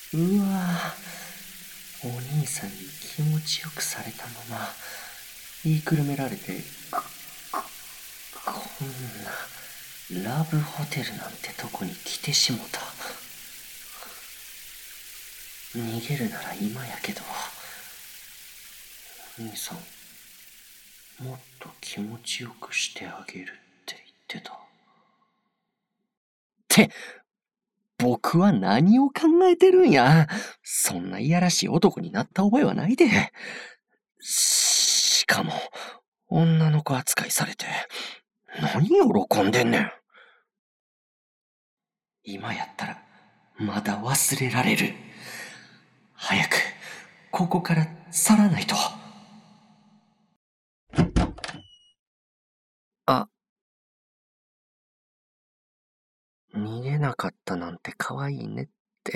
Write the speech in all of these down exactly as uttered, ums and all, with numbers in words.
うわぁ、お兄さんに気持ちよくされたまま、言いくるめられて、こんな、ラブホテルなんてとこに来てしもた。逃げるなら今やけど、お兄さん、もっと気持ちよくしてあげるって言ってた。って、僕は何を考えてるんや。そんないやらしい男になった覚えはないで。しかも、女の子扱いされて、何喜んでんねん。今やったら、まだ忘れられる。早く、ここから去らないと。あ、逃げなかったなんて可愛いねって。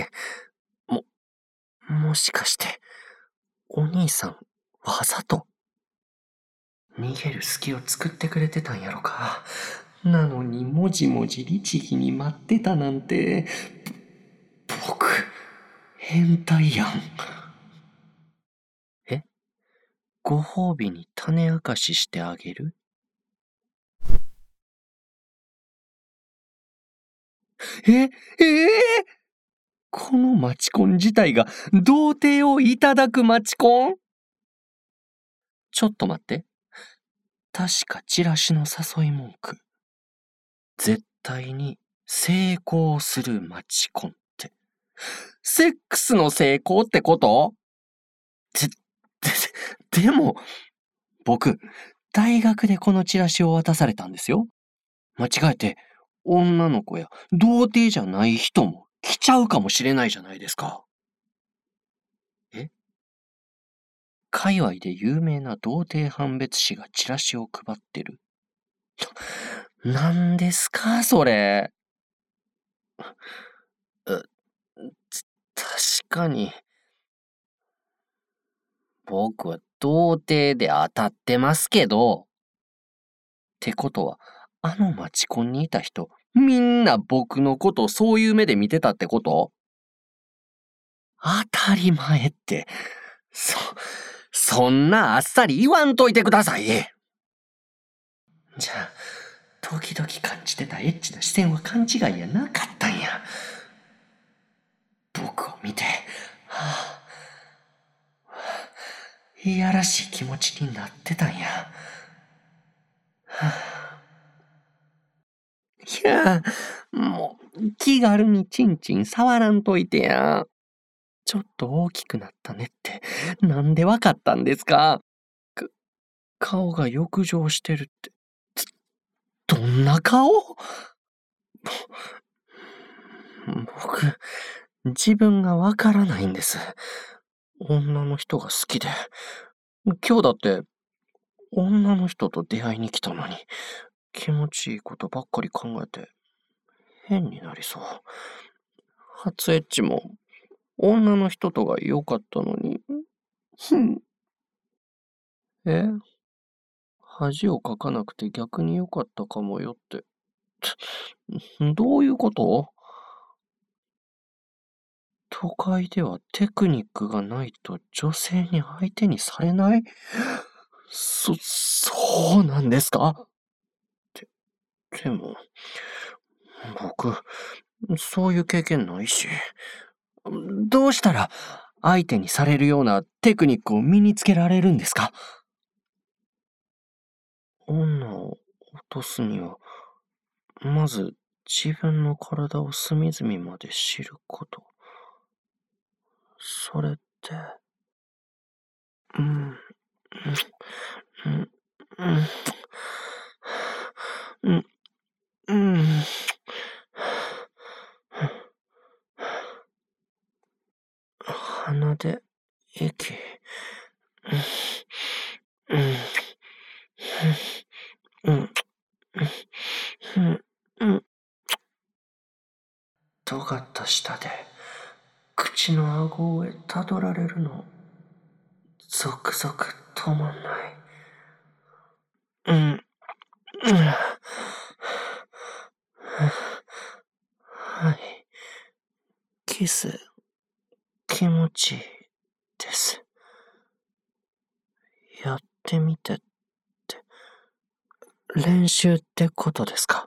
も、もしかして、お兄さん、わざと逃げる隙を作ってくれてたんやろか。なのにもじもじ律儀に待ってたなんて、僕、変態やん。え？ご褒美に種明かししてあげる？え、ええー、このマチコン自体が童貞をいただくマチコン？ちょっと待って。確かチラシの誘い文句。絶対に成功するマチコンって。セックスの成功ってこと？で、で、でも、僕、大学でこのチラシを渡されたんですよ。間違えて、女の子や童貞じゃない人も来ちゃうかもしれないじゃないですか。え？界隈で有名な童貞判別士がチラシを配ってる。何ですか、それ。う、確かに。僕は童貞で当たってますけど。ってことは、あのマチコンにいた人、みんな僕のことをそういう目で見てたってこと？当たり前って。そ、そんなあっさり言わんといてください。じゃあ、時々感じてたエッチな視線は勘違いやなかったんや。僕を見て、はあ、いやらしい気持ちになってたんや。はあ、いや、もう、気軽にチンチン触らんといてや。ちょっと大きくなったねって、なんでわかったんですか？か、顔が浴場してるって。どんな顔？僕、自分がわからないんです。女の人が好きで。今日だって、女の人と出会いに来たのに、気持ちいいことばっかり考えて、変になりそう。初エッチも、女の人とが良かったのに。ふん。え？恥をかかなくて逆に良かったかもよって。どういうこと？都会ではテクニックがないと女性に相手にされない？そ、そうなんですか？て、でも、僕、そういう経験ないし。どうしたら相手にされるようなテクニックを身につけられるんですか？女を落とすには、まず自分の体を隅々まで知ること。それって、うん、うん、うん、うん、うん、鼻で息、うん、うん、うん、うん、うん、尖った舌で口の顎へたどられるの、ゾクゾク止まんない。うん、うん、はい、キス気持ちいいです。やってみてって、練習ってことですか？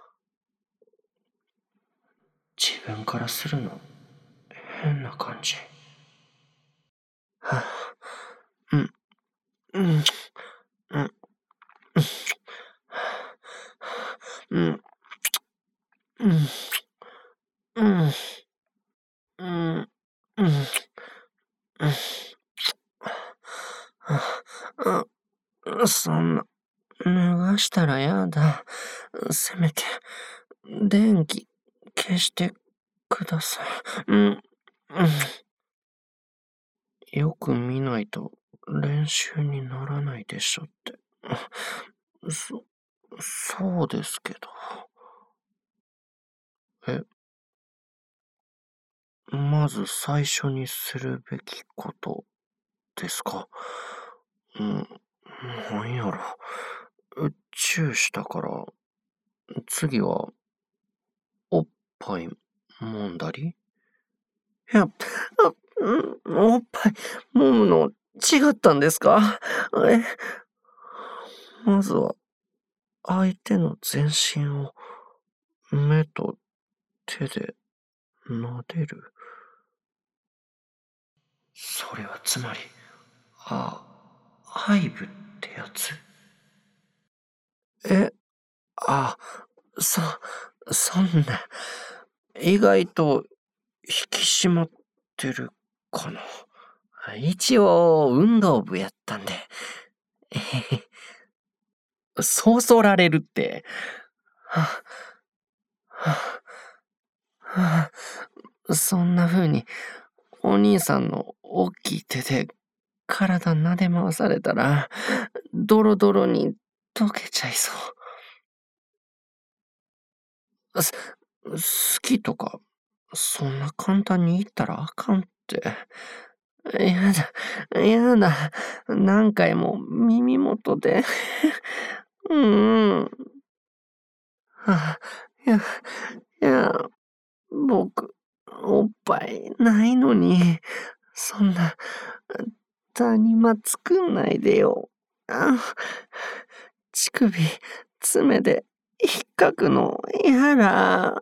自分からするの、変な感じ。はぁ、うん、うん、うん、うん、うん、うん、うん、うん、うん、そんな、脱がしたらやだ。せめて、電気消してください。うん、うん。よく見ないと練習にならないでしょって。そ、そうですけど。え、まず最初にするべきことですか？うん、なんやろ。チューしたから、次は、おっぱい揉んだり？いや、あ、うん、おっぱい揉むの違ったんですか？え、まずは、相手の全身を目と手で撫でる。それはつまり、あ、ハイブってやつ？え、あ、そ、そんな、意外と引き締まってるかな。一応、運動部やったんで。えへへ。そうそられるって。はははそんな風に、お兄さんの大きい手で体撫で回されたら、ドロドロに溶けちゃいそう。す、好きとか、そんな簡単に言ったらあかんって。やだ、やだ。何回も耳元で。うん。あ、いや、いや、僕、おっぱいないのに、そんな、谷間作んないでよ。あ、乳首、爪で引っかくの、やだ。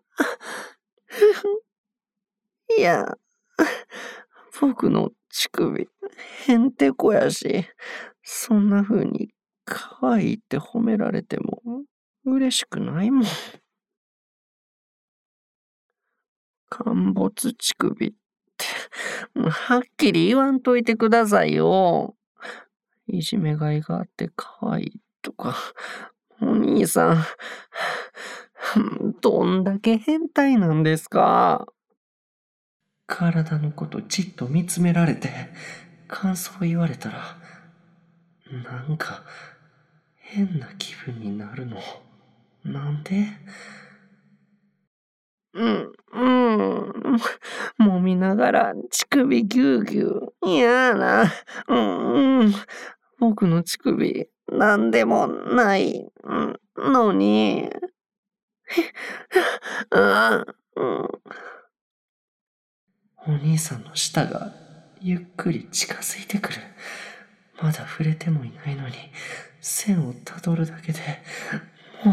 いや、僕の乳首、へんてこやし、そんな風に可愛いって褒められても嬉しくないもん。陥没乳首って、もうはっきり言わんといてくださいよ。いじめがいがあって可愛いとか、お兄さん、どんだけ変態なんですか？体のことじっと見つめられて、感想言われたら、なんか、変な気分になるの。なんで？うん、うん。揉みながら乳首ぎゅうぎゅう。嫌な。うん、うん。僕の乳首、なんでもない、ん、のに。うん、うん。お兄さんの舌がゆっくり近づいてくる。まだ触れてもいないのに、線をたどるだけで、も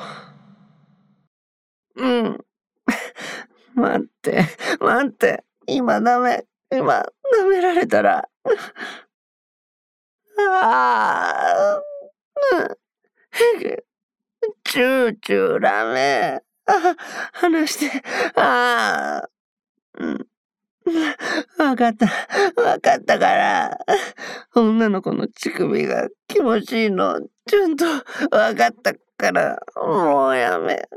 う、うん。待って、待って。今ダメ。今、舐められたら。ああ、うん。チューチューダメ。あ、離して。ああ。うん。わかった。わかったから。女の子の乳首が気持ちいいの、ちゃんとわかったから、もうやめ。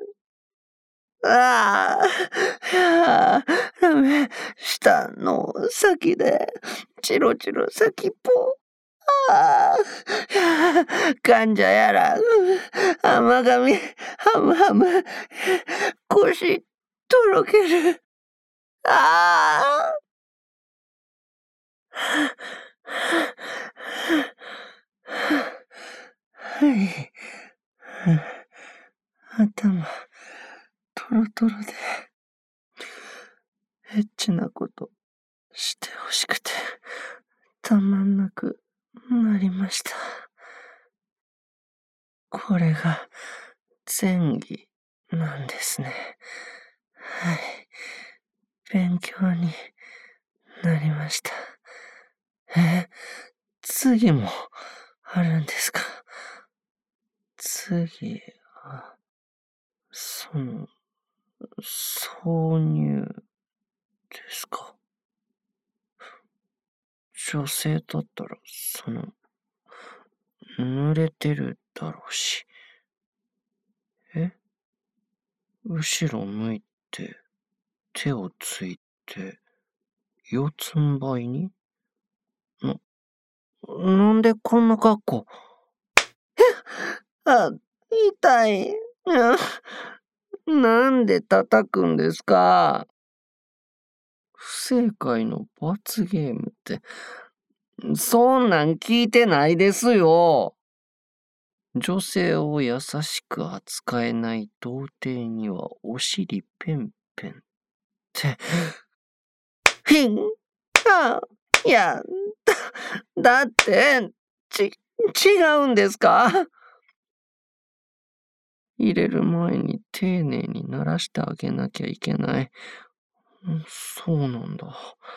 ああ、ああ、ダメ。舌の先で、チロチロ先っぽ。ああ、患者やら、甘噛み、ハムハム、腰、とろける。ああ。はい。頭、トロトロで、エッチなことしてほしくてたまんなくなりました。これが前儀なんですね。はい。勉強になりました。え、次もあるんですか？次は、その、挿入ですか？女性だったら、その、濡れてるだろうし。え？後ろ向いて、手をついて、四つん這いに？な、なんでこんな格好？あ、痛い。なんで叩くんですか？不正解の罰ゲームって、そんなん聞いてないですよ。女性を優しく扱えない童貞にはお尻ペンペンって。ひん、あ、いや、だ、だって、ち、違うんですか？入れる前に丁寧に鳴らしてあげなきゃいけない。そうなんだ。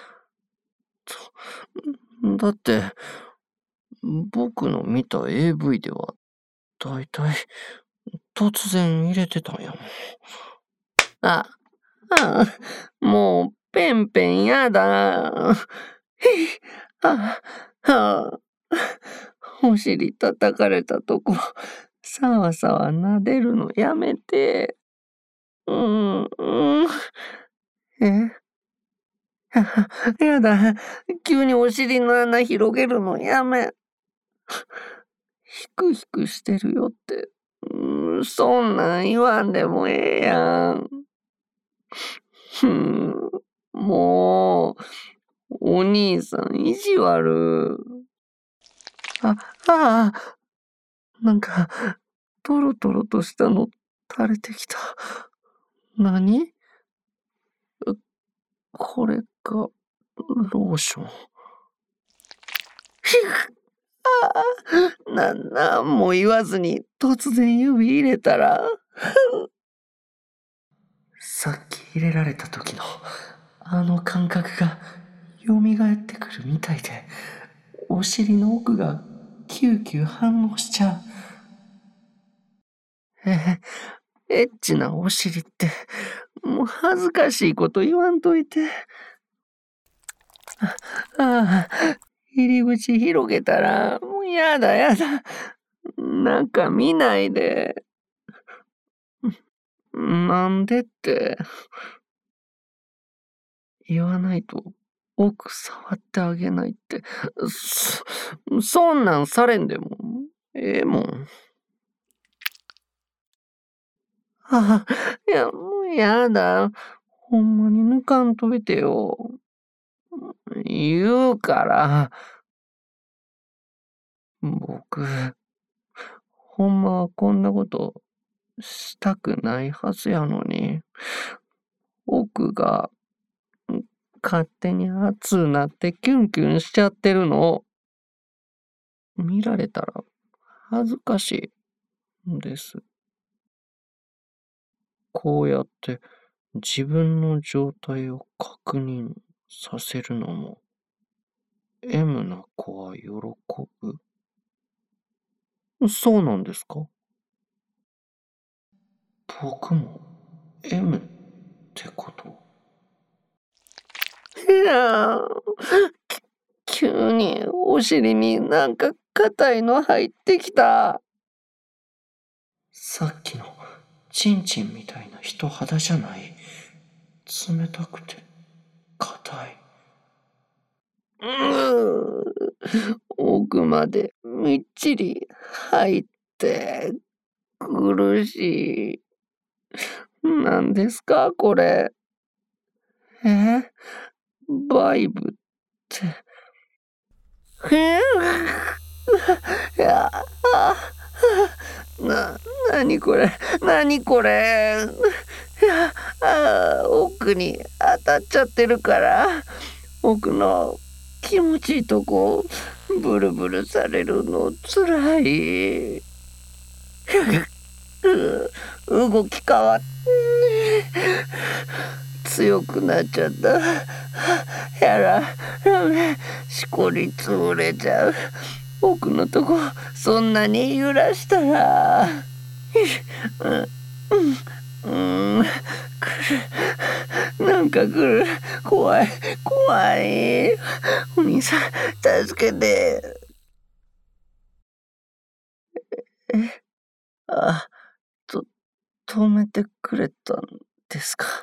だって、僕の見た エーブイ では、だいたい突然入れてたんやもん。あ、あ、もう、ペンペンやだ。あ、あ、お尻叩かれたとこ、さわさわ撫でるのやめて。うん、うん。え？やだ。急にお尻の穴広げるのやめ。ひくひくしてるよって。うん、そんなん言わんでもええやん。ふん、もう、お兄さん意地悪。あ、ああ、なんか、トロトロとしたの垂れてきた。何？これが、ローション。ひく、ああ、な、なんも言わずに突然指入れたら。さっき入れられた時の、あの感覚が蘇ってくるみたいで、お尻の奥がキューキュー反応しちゃう。え、エッチなお尻って、もう恥ずかしいこと言わんといて。ああ、入り口広げたら、もうやだやだ。なんか見ないで。なんでって。言わないと奥触ってあげないって、そ、そんなんされんでもええもん。ああ、いや、もうやだ。ほんまに抜かんといてよ。言うから。僕、ほんまはこんなことしたくないはずやのに、奥が勝手に熱うなってキュンキュンしちゃってるの。見られたら恥ずかしいんです。こうやって自分の状態を確認させるのも エム な子は喜ぶ。そうなんですか？僕も エム ってこと？いやー、急にお尻になんか硬いの入ってきた。さっきのチンチンみたいな人肌じゃない。冷たくて硬い。うーん、奥までみっちり入って苦しい。何ですかこれ。え？バイブって。えー、いや、あ、な、なにこれ、なにこれ。いや、あ、奥に当たっちゃってるから。 僕の気持ちいいとこブルブルされるのつらい。動き変わって強くなっちゃった。やらダメ、しこり潰れちゃう。僕のとこそんなに揺らしたら、うん、うん、来る、なんか来る、怖い怖い。お兄さん助けて。え、あ、と止めてくれたんですか。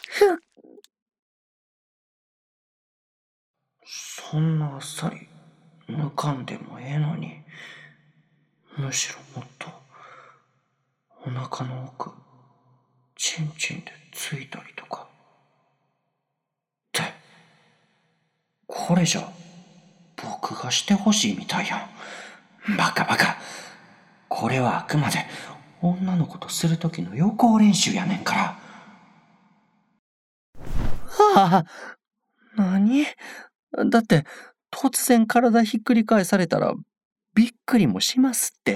そんなあっさり抜かんでもええのに、むしろもっとお腹の奥チンチンでついたりとかって、これじゃ僕がしてほしいみたいやん。バカバカ。これはあくまで女の子とする時の予行練習やねんから。はあ、何？だって突然体ひっくり返されたらびっくりもしますって。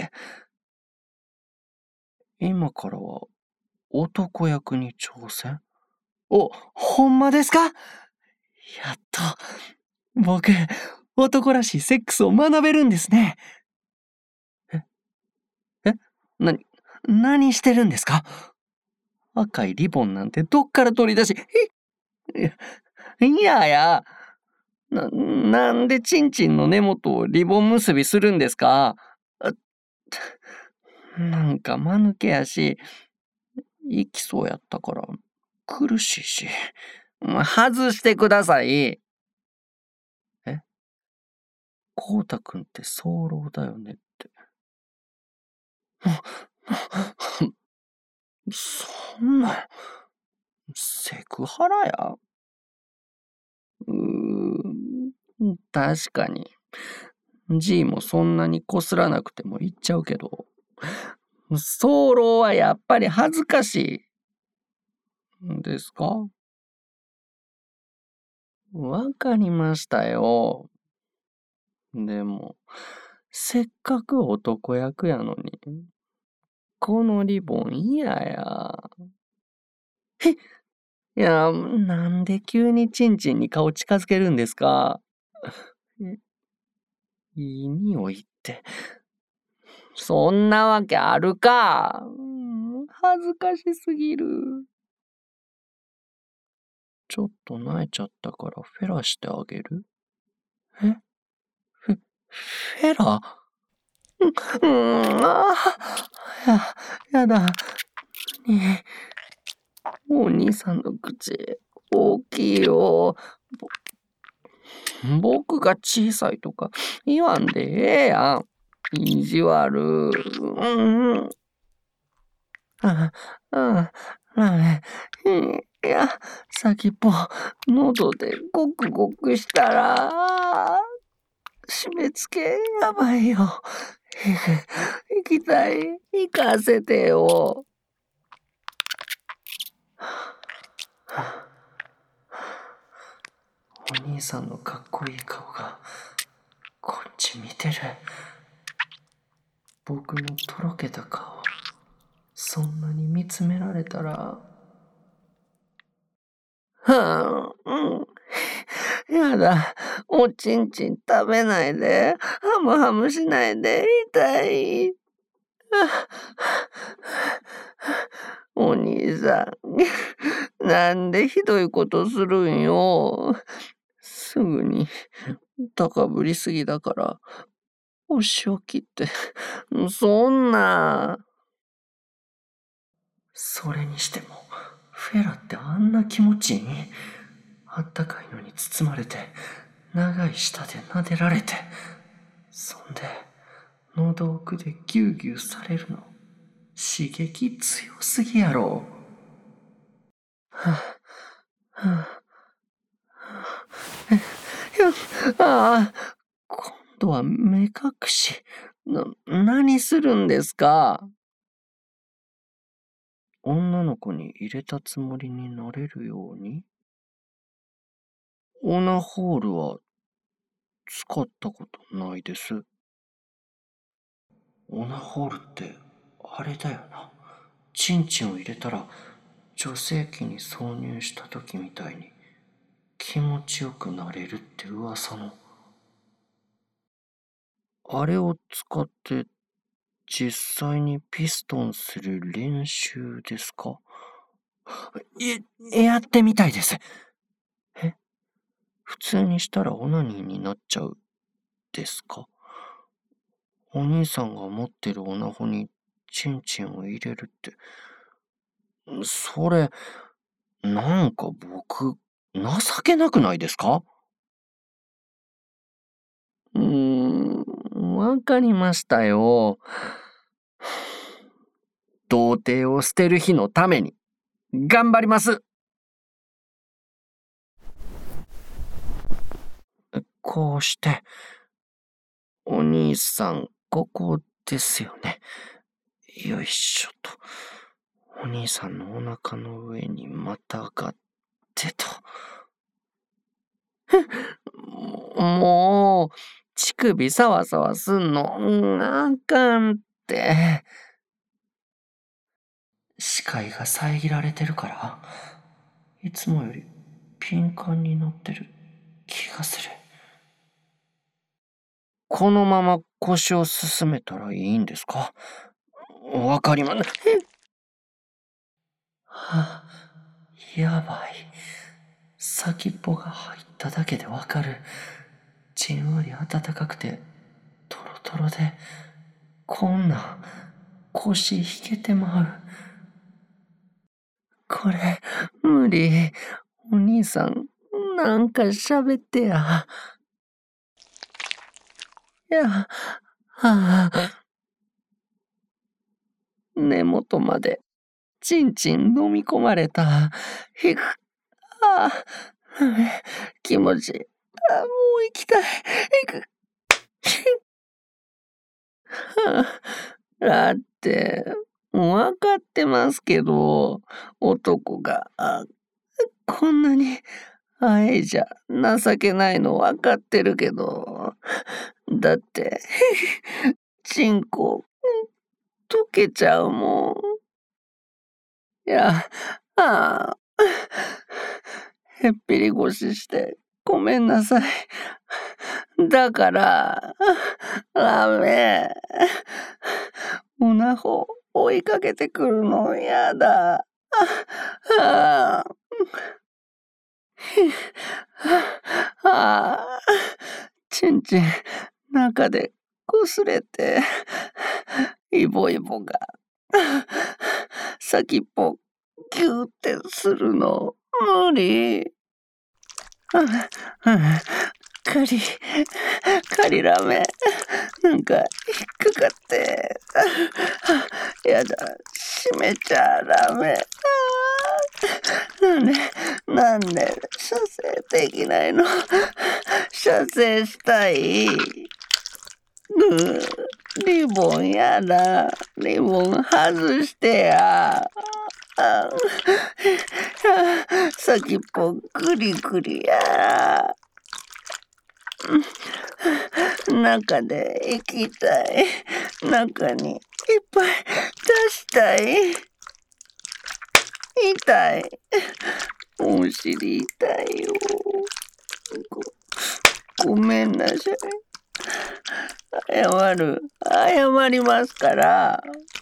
今からは男役に挑戦？お、ほんまですか？やっと僕男らしいセックスを学べるんですね。ええなに何してるんですか？赤いリボンなんてどっから取り出し、えいやいや、な、なんでチンチンの根元をリボン結びするんですか？あ、なんか間抜けやし、行きそうやったから苦しいし。ま外してください。え、こうたくんって早漏だよねって。そんな、セクハラや。うーん、確かに。G もそんなにこすらなくても言っちゃうけど、早漏はやっぱり恥ずかしいんですか？わかりましたよ。でも、せっかく男役やのに、このリボン嫌や。へっ、いや、なんで急にチンチンに顔近づけるんですか？え、いい匂いって。そんなわけあるか。うん、恥ずかしすぎる。ちょっと泣いちゃったからフェラしてあげる？え？フェ、フェラ？うん、うん、ああ、や、やだ。ねえ、お兄さんの口、大きいよ。ぼ、僕が小さいとか言わんでええやん。意地悪。うんうん。ああ、ラーメン。いや、先っぽ、喉でゴクゴクしたら、締め付けやばいよ。行きたい。行かせてよ。お兄さんのかっこいい顔がこっち見てる。僕のとろけた顔、そんなに見つめられたら、はあ、うん。やだ。おちんちん食べないで。ハムハムしないで。痛い。お兄さん、なんでひどいことするんよ。すぐに高ぶりすぎだから、お仕置きって、そんな。それにしても、フェラってあんな気持ちいい？あったかいのに包まれて、長い舌で撫でられて、そんで、喉奥でギューギューされるの、刺激強すぎやろ。はあ、はあ、え、ああ、今度は目隠し。な、何するんですか？女の子に入れたつもりになれるように？ オナホールは使ったことないです。オナホールってあれだよな。チンチンを入れたら女性器に挿入した時みたいに気持ちよくなれるって噂の。あれを使って実際にピストンする練習ですか？い、やってみたいです。え、普通にしたらオナニーになっちゃうですか？お兄さんが持ってるオナホにチンチンを入れるって、それ、なんか僕、情けなくないですか？うーん、わかりましたよ。童貞を捨てる日のために、頑張ります。こうして、お兄さん、ここですよね。よいしょと。お兄さんのお腹の上にまたがってと。もう、乳首サワサワすんの、うんあかんって。視界が遮られてるから、いつもより敏感になってる気がする。このまま腰を進めたらいいんですか？わかりま、はあ、やばい。先っぽが入っただけでわかる。じんわり暖かくて、トロトロで、こんな、腰引けてまう。これ、無理。お兄さん、なんか喋ってや。いや、はあ、根元まで、ちんちん飲み込まれた。ひく、ああ、気持ちいい。あ、もう行きたい。行く。だって、わかってますけど、男が、あこんなに、あえじゃ情けないのわかってるけど、だって、チンコ、溶けちゃうもん。いや、ああ、へっぴり腰してごめんなさい。だから、ダメ。オナホ追いかけてくるのやだ。ああ、ああ、ちんちん中で擦れて、イボイボが先っぽギューってするの無理。カリ、カリラメ、なんか引っかかって、やだ、閉めちゃダメ。なんで、なんで、射精できないの？射精したい。うん、リボンやだ。リボン外してや。あ先っぽグリグリや。中で行きたい。中にいっぱい出したい。痛い。お尻痛いよ。ご、ごめんなさい。謝る。謝りますから。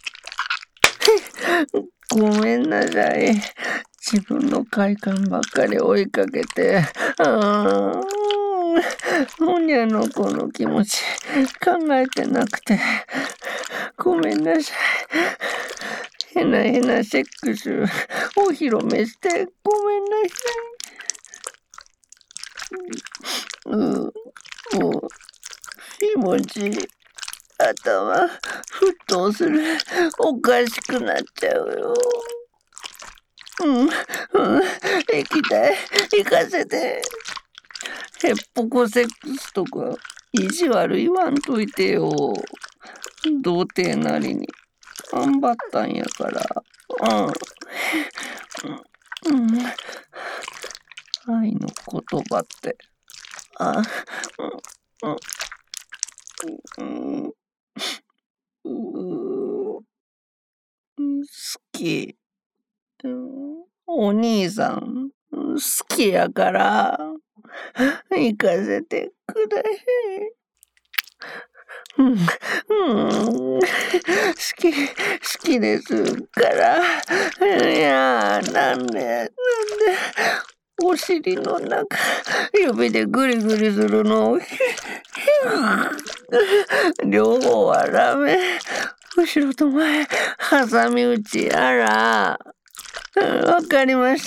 ごめんなさい。自分の快感ばっかり追いかけて。あーほにゃの子の気持ち考えてなくて。ごめんなさい。へなへなセックスお披露目してごめんなさい。うん、もう気持ち頭沸騰する。おかしくなっちゃうよ。うん、うん、行きたい。行かせて。へっぽこセックスとか意地悪言わんといてよ。童貞なりに頑張ったんやから。うん。うん。愛の言葉って。あ、うん、うん、う、う、好き。うん、お兄さん、好きやから、行かせてください。うん、うん、好き、好きですから。いや、なんで、なんで、お尻の中、指でグリグリするのを、両方はダメ。後ろと前、挟み撃ちやら。わかりました。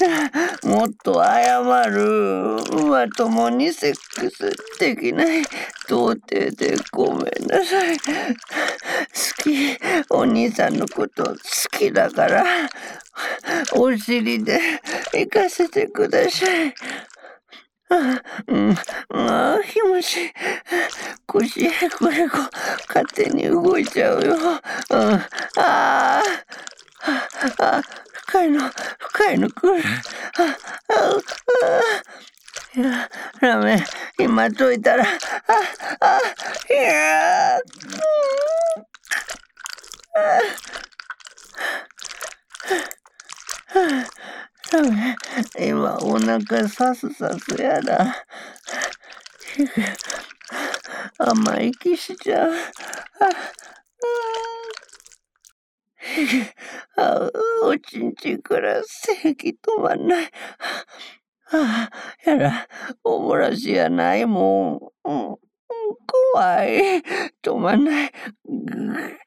もっと謝る。まともにセックスできない童貞でごめんなさい。好き。お兄さんのこと好きだから、お尻で行かせてください。あ、うん、あ、気持ちいい。腰、これこ、勝手に動いちゃうよ。うん、ああ、あ、深いの、深いの来る。あ、あ、あ、いや、ラーメン、今解いたら、あ、あ、いや、うん、あ、ラーメン、今お腹さすさすやだ。甘い息しちゃう。ああ、おちんちんからせき止まんない。ああ、やら、おもらしやないもん。うん、うん、怖い。止まんない。ぐ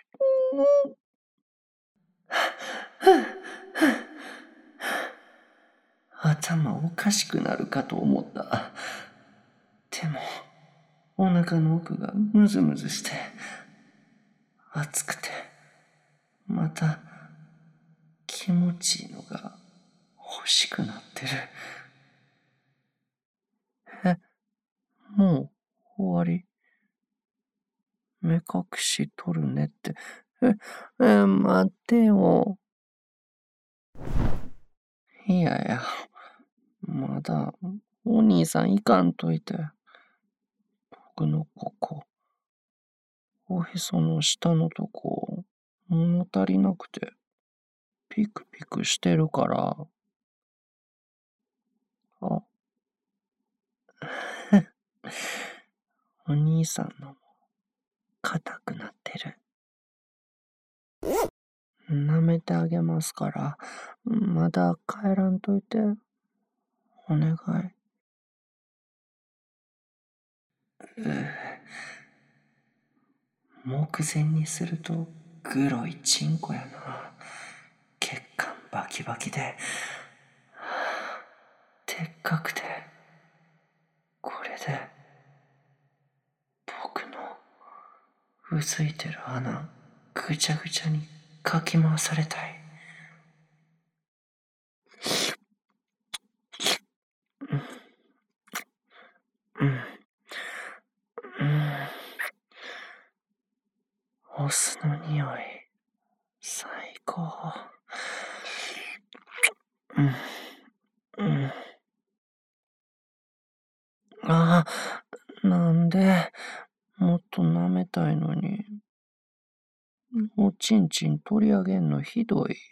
頭おかしくなるかと思った。でも、お腹の奥がムズムズして、熱くて、また気持ちいいのが欲しくなってる。え、もう終わり？目隠し取るねって。え、え、待ってよ。いやいや、まだ、お兄さんいかんといて。僕のここ、おへその下のとこ、物足りなくて、ピクピクしてるから。あ、お兄さんのも、硬くなってる。舐めてあげますから、まだ帰らんといて。お願い。目前にするとグロいチンコやな。血管バキバキで、でっかくて、これで僕のうずいてる穴ぐちゃぐちゃにかき回されたい。うん、うん、お酢の匂い最高。うん、うん、ああ、なんでもっと舐めたいのに、おちんちん取り上げんのひどい。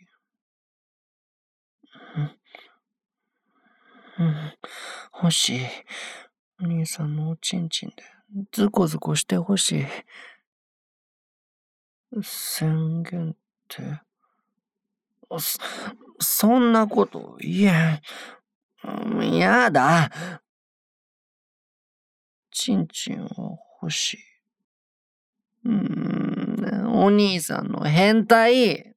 うん、うん、欲しい。お兄さんのおちんちんでズコズコしてほしい。宣言って、そ、そんなこと言えん。やだ。ちんちんを欲しい。うーん、お兄さんの変態。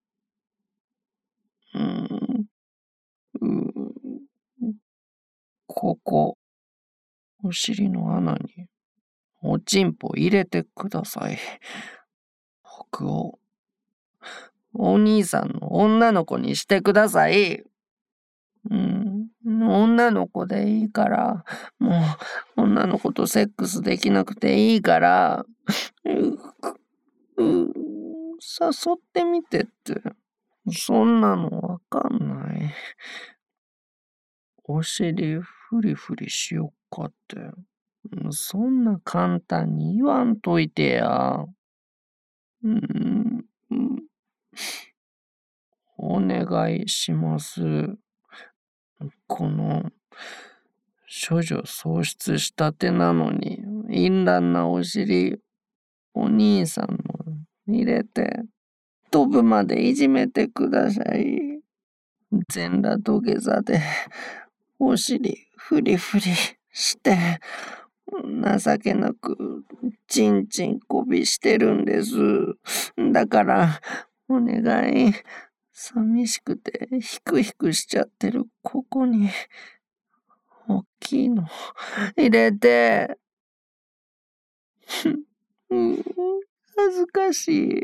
うーん、うーここ、お尻の穴におちんぽ入れてください。僕を、お兄さんの女の子にしてください。うん、女の子でいいから、もう、女の子とセックスできなくていいから、う、う、誘ってみてって。そんなのわかんない。お尻フリフリしよっかって。そんな簡単に言わんといてや。うーん、お願いします。この、処女喪失したてなのに、淫乱なお尻、お兄さんも入れて、飛ぶまでいじめてください。全裸土下座で、お尻フリフリして、情けなく、ちんちんこびしてるんです。だから、お願い、寂しくて、ヒクヒクしちゃってるここに、大きいの、入れて。うん、恥ずかしい。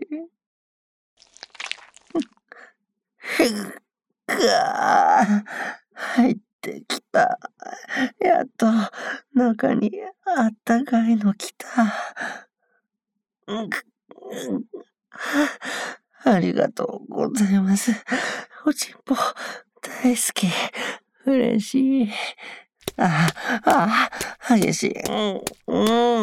くわ入ってきた。やっと中にあったかいの来た。ありがとうございます。おちんぽ大好き。嬉しい。ああ、激しい。うん、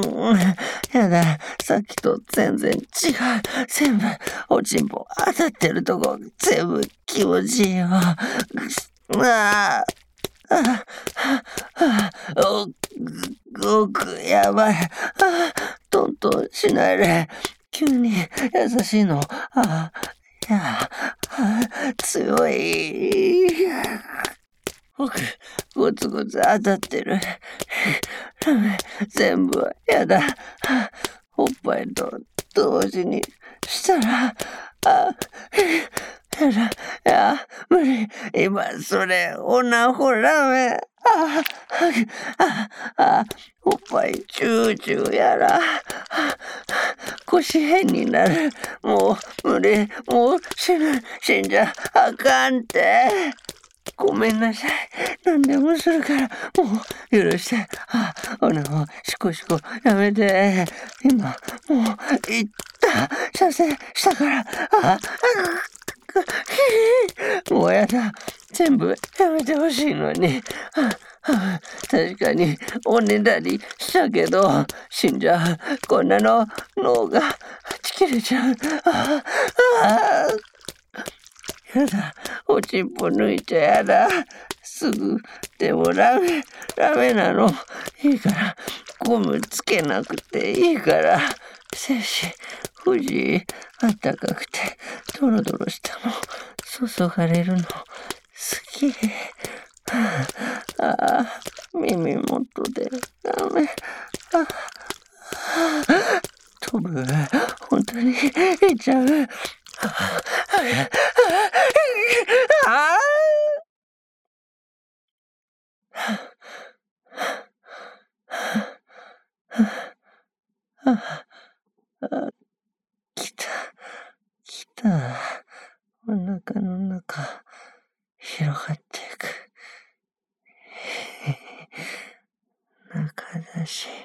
うん。やだ、さっきと全然違う。全部、おちんぽ当たってるとこ、全部気持ちいいよ。ああ、ああ、お、ごく、やばい。ああ、トントンしないで。急に優しいの。ああ、いや、あ強い。僕、ゴツゴツ当たってる。ラメ、全部やだ。おっぱいと同時にしたら、あ、やだ、いや、無理。今、それ、オナホラメ。あ、あ、あ、おっぱい、チューチューやら。腰変になる。もう、無理。もう、死ぬ。死んじゃあかんて。ごめんなさい。何でもするから、もう、許して。あ、あの、シコシコ、やめて。今、もう、いった、射精したから。あ、あ、もうやだ。全部やめてほしいのに。ああ、確かに、おねだりしたけど、死んじゃう。こんなの、脳が、はち切れちゃう。ああ、やだ、おちんぽ抜いちゃやだ。すぐ、でもダメ、ダメなの。いいから、ゴムつけなくていいから。精子、富士、あったかくて、ドロドロしたの、注がれるの、好き。ああ、耳元で、ダメ。ああ、飛ぶ。本当に、いっちゃう。ああ、来た、来た。お腹の中、広がっていく。中だし。